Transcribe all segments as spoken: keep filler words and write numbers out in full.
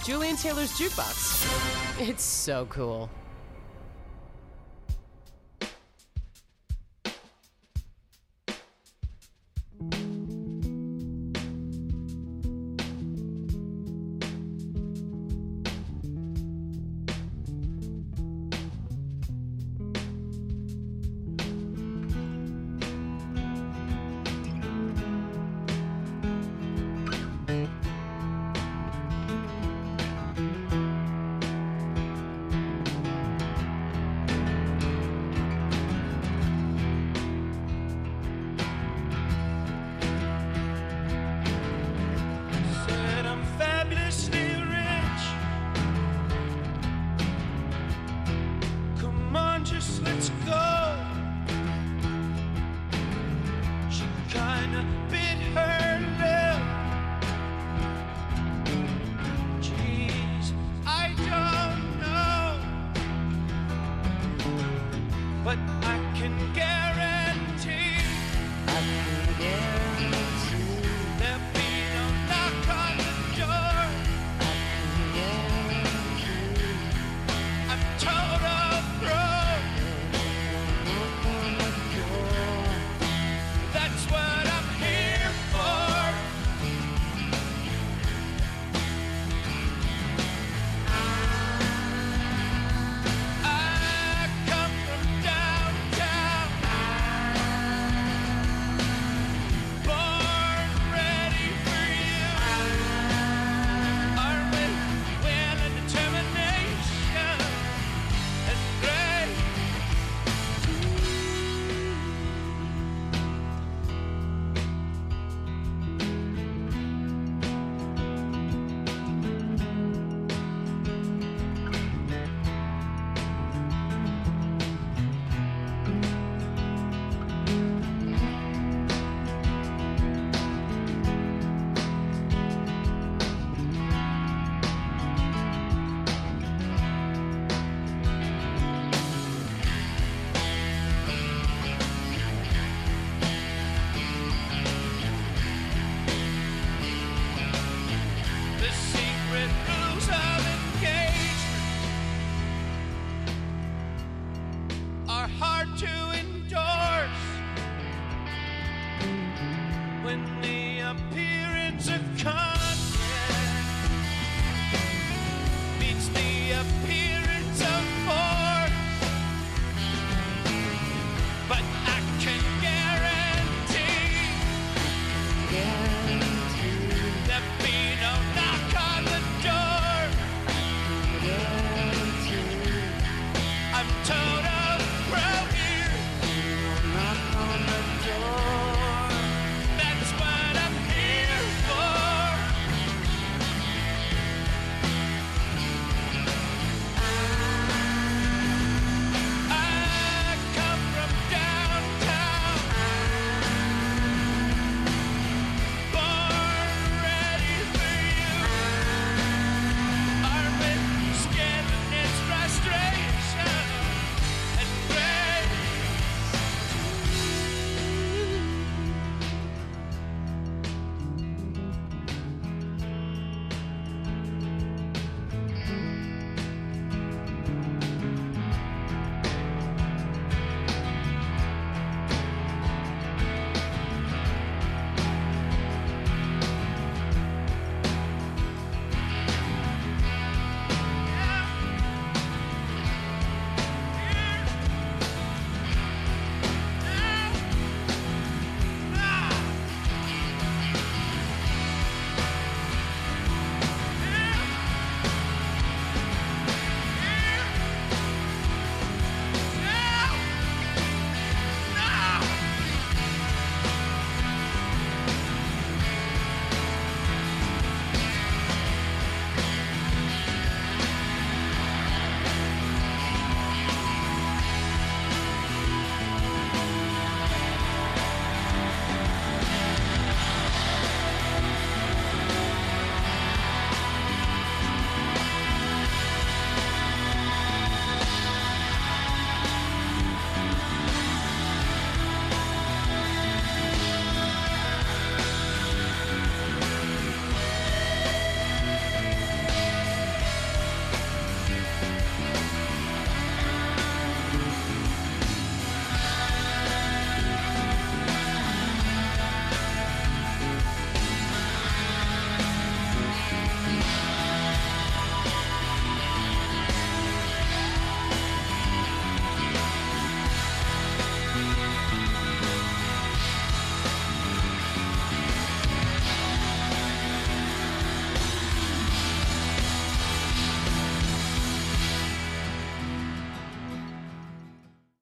Julian Taylor's Jukebox. It's so cool.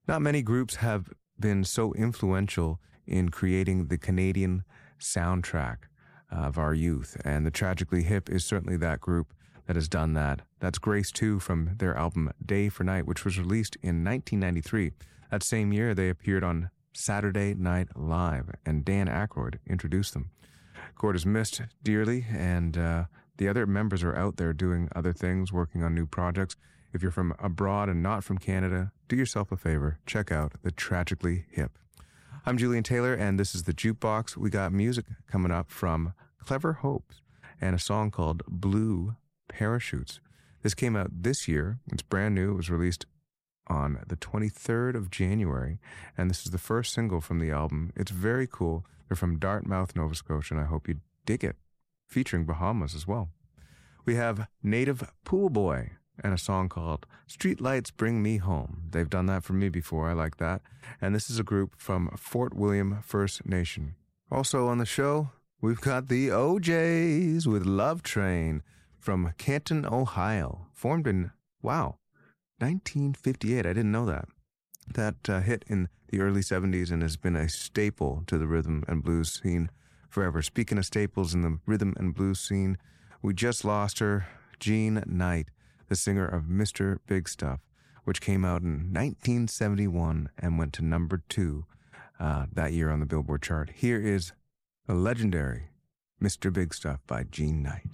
Not many groups have been so influential in creating the Canadian soundtrack of our youth, and the Tragically Hip is certainly that group that has done that. That's Grace two from their album Day for Night, which was released in nineteen ninety-three. That same year, they appeared on Saturday Night Live, and Dan Aykroyd introduced them. Gord is missed dearly, and uh, the other members are out there doing other things, working on new projects. If you're from abroad and not from Canada, do yourself a favor. Check out the Tragically Hip. I'm Julian Taylor, and this is the Jukebox. We got music coming up from Clever Hopes and a song called Blue Parachutes. This came out this year. It's brand new. It was released on the twenty-third of January, and this is the first single from the album. It's very cool. They're from Dartmouth, Nova Scotia, and I hope you dig it, featuring Bahamas as well. We have Native Pool Boy and a song called Streetlights Bring Me Home. They've done that for me before. I like that. And this is a group from Fort William First Nation. Also on the show, we've got the O Js with Love Train from Canton, Ohio, formed in, wow, nineteen fifty-eight. I didn't know that. That uh, hit in the early seventies and has been a staple to the rhythm and blues scene forever. Speaking of staples in the rhythm and blues scene, we just lost her, Jean Knight, the singer of Mister Big Stuff, which came out in nineteen seventy-one and went to number two uh, that year on the Billboard chart. Here is the legendary Mister Big Stuff by Jean Knight.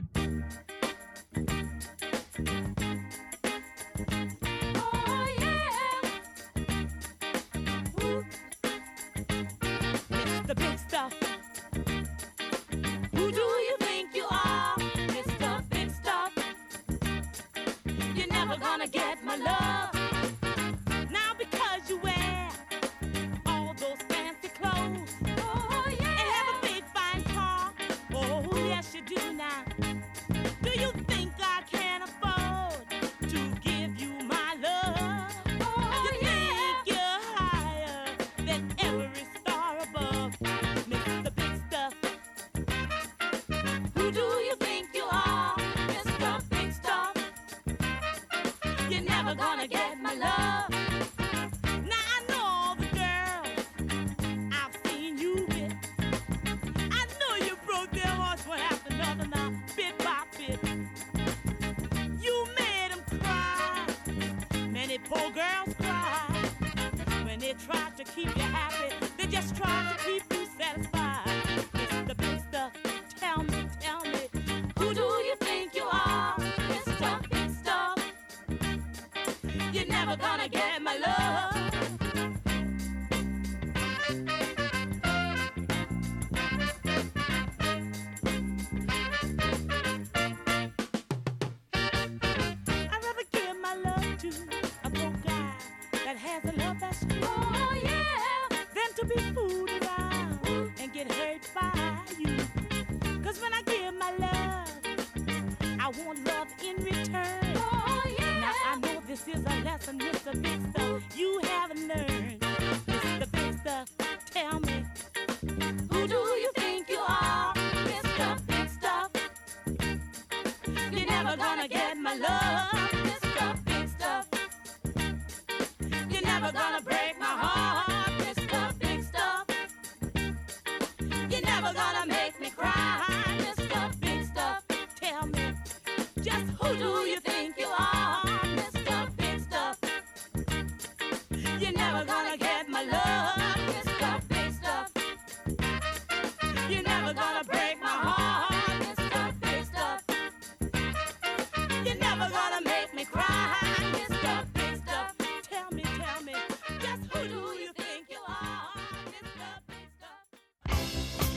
Get my love now because you wear all those fancy clothes. Oh yeah, and have a big fine car. Oh yes you do now. Do you think I can afford to give you my love? Oh you yeah, think you're higher than every star above, Mister Big Stuff. Who do you think you are, Mister Big Stuff? You're never gonna get my love. Now I know all the girls I've seen you with. I know you broke their hearts one after another now, bit by bit. You made them cry. Many poor girls cry. When they tried to keep you happy, they just tried to keep you satisfied. Mister Big Stuff, tell me, tell me, who do you think you are, Mister Big Stuff? You're never gonna get my love. I'd rather give my love to a broke guy that has a love that's true. Oh yeah, than to be fooled around and get hurt by you. Cause when I give my love, I want love in return. Oh yeah. Now I know this is a lesson, Mister Big Stuff, you haven't learned. Mister Big Stuff, tell me, who do you think you are, Mister Big Stuff? You're never gonna get my love, Mister Big Stuff. You're never gonna break my heart, Mister Big Stuff. You're never gonna make me cry, Mister Big Stuff. Tell me, just who do you think you are, Mister Big Stuff? You're never gonna get my love, Mister Big Stuff. You're never gonna break my heart, Mister Big Stuff. You're never gonna make me cry, Mister Big Stuff. Tell me, tell me, just who do you think you are, Mister Big Stuff?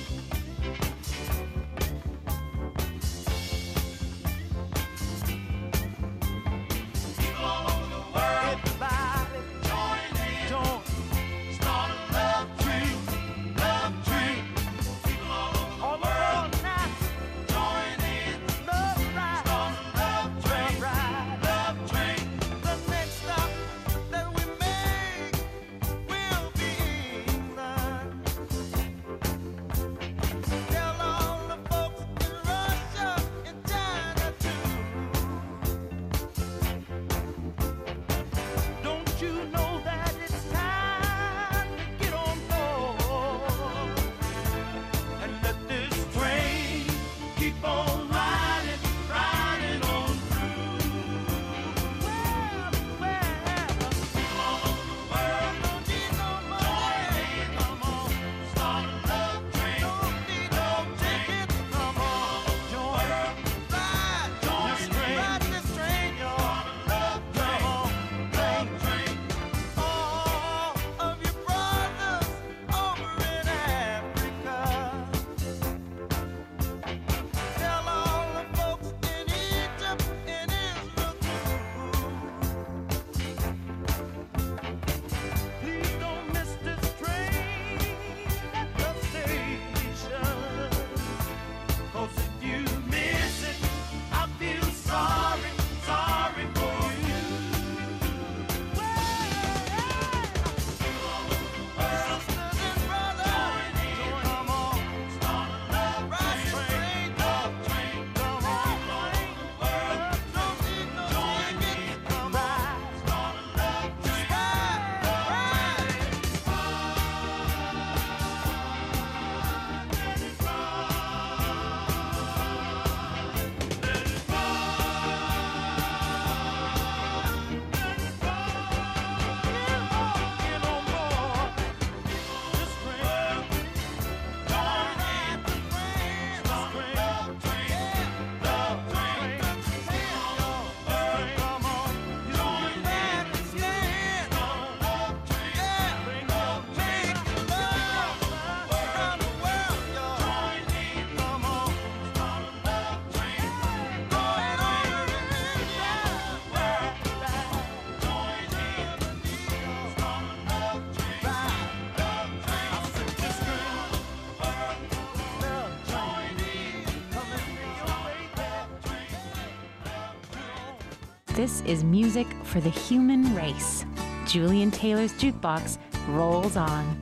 This is music for the human race. Julian Taylor's Jukebox rolls on.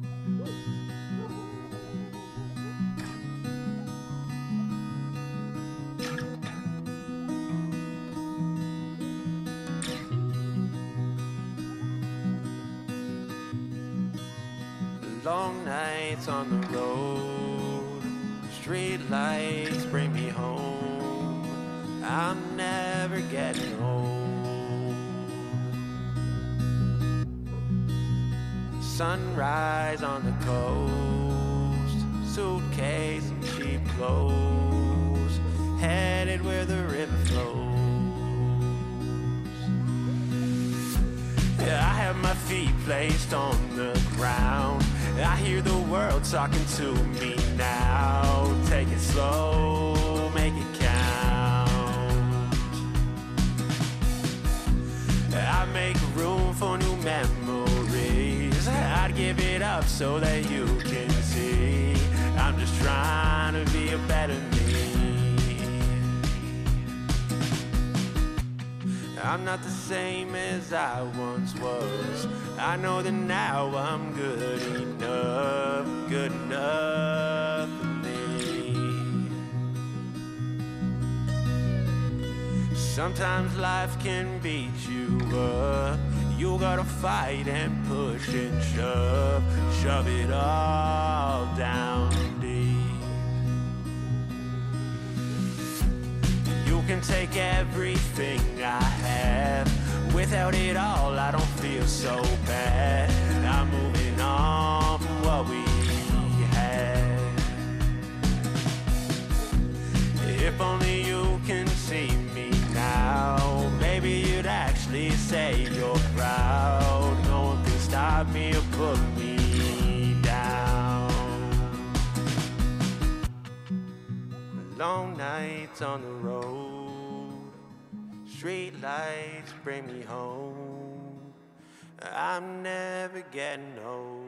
Long nights on the road, street lights bring me home. I'm never getting old. Sunrise on the coast, suitcase and cheap clothes, headed where the river flows. Yeah, I have my feet placed on the ground. I hear the world talking to me now. Take it slow, make it count. I make room for new memories. I'd give it up so that you can see I'm just trying to be a better me. I'm not the same as I once was. I know that now I'm good enough, good enough for me. Sometimes life can beat you up. You gotta fight and push and shove, shove it all down deep. You can take everything I have. Without it all, I don't feel so bad. I'm moving on from what we had. If only you can see me now, maybe you'd actually say you're proud. No one can stop me or put me down. Long nights on the road, street lights bring me home. I'm never getting old.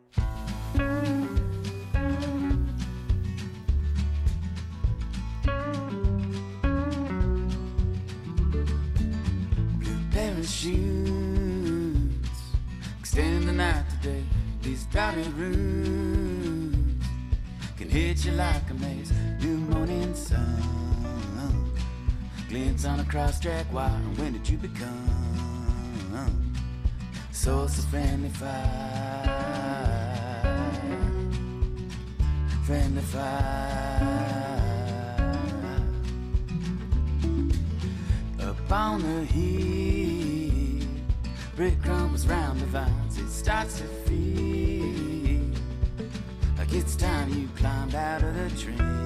Blue parachutes extend the night today. These dotted rooms can hit you like a maze. New morning sun glints on a cross-track wire. When did you become source of friendly fire? Friendly fire. Up on the hill, brick crumbles round the vines. It starts to feel like it's time you climbed out of the train.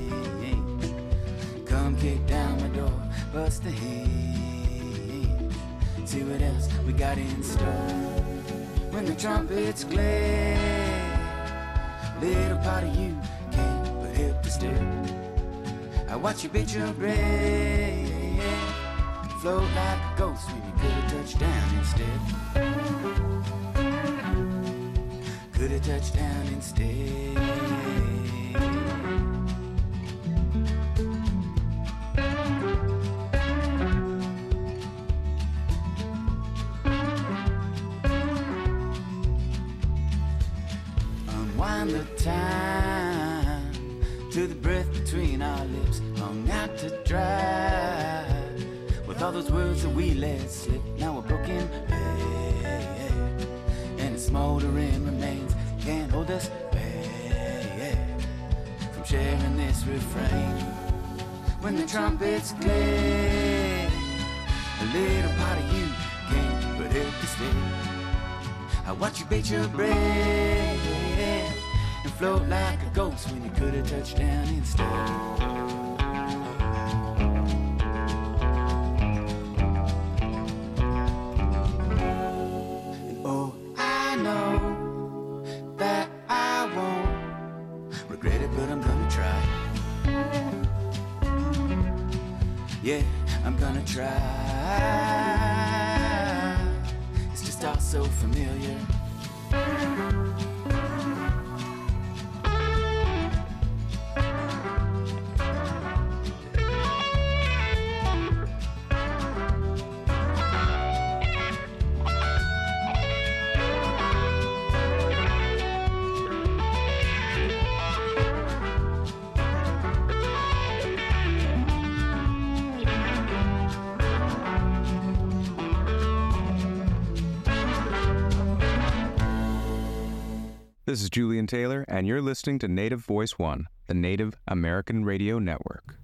Come kick down my door, bust the hinge. See what else we got in store. When the trumpets glare, little part of you can't but help to stare. I watch you beat your breath, float like a ghost when you could have touched down instead. Could have touched down instead. The time to the breath between our lips, hung out to dry with all those words that we let slip. Now we're broken, hey, and the smoldering remains can't hold us back from sharing this refrain. When the trumpets play, a little part of you can't but help to stay. I watch you bait your breath and float like a ghost when you could have touched down instead. And oh, I know that I won't regret it, but I'm gonna try. Yeah, I'm gonna try. It's just all so familiar. This is Julian Taylor, and you're listening to Native Voice One, the Native American Radio Network.